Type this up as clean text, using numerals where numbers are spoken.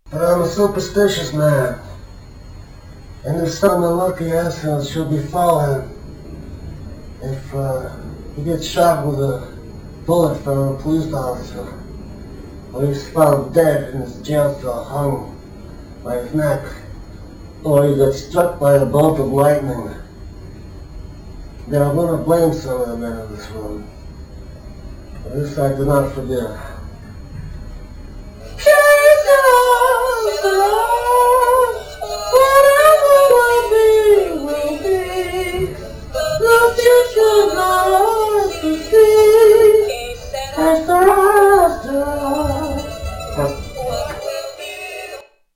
But I'm a superstitious man. And if some unlucky asshole should befall him, if he gets shot with a bullet from a police officer, or he's found dead in his jail cell hung by his neck, or he gets struck by a bolt of lightning, then I'm going to blame some of the men in this room. But this I do not forgive.